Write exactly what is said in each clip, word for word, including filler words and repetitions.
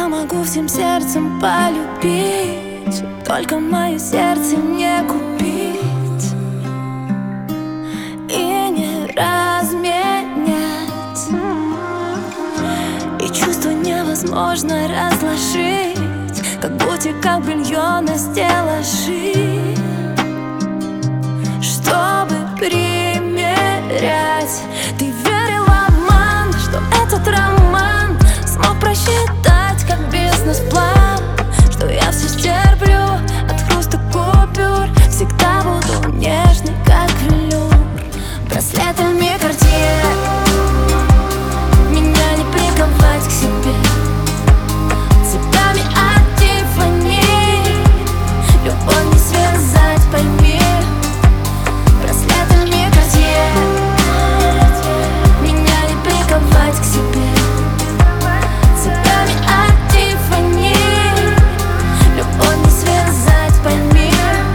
могу всем сердцем полюбить, только мое сердце не купить и не разменять. И чувство невозможно разложить, как бутик, как белье на стеллажи, чтобы примерять. Ты верила в обман, что этот роман смог просчитать как бизнес-план, что я все стерплю от хруста купюр, всегда буду нежной, как велюр. Браслетами Cartier меня не приковать к себе, цветами от Tiffany любовь не связать, пойми. Браслетами Cartier меня не приковать к себе, цветами от Tiffany любовь не связать, пойми.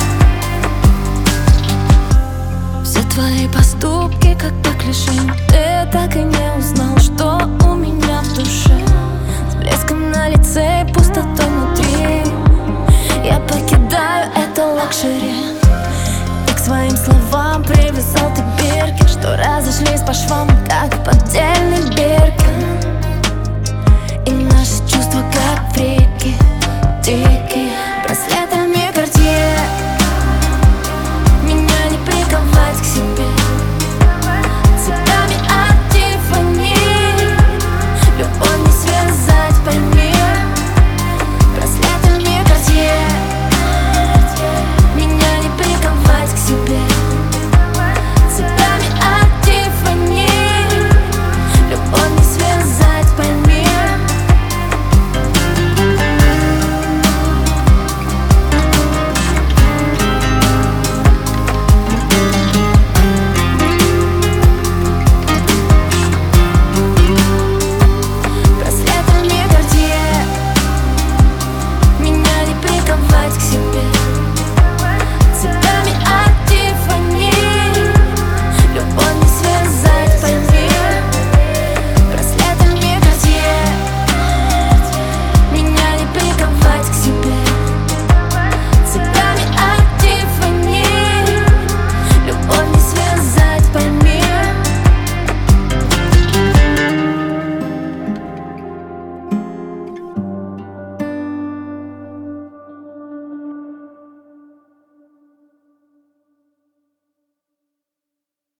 Все твои поступки как по клише, ты так и не узнал, что у меня в душе. С блеском на лице и пустотой внутри я покидаю это лакшери. И к своим словам привязал ты бирки, что разошлись по швам, как поддельный бег.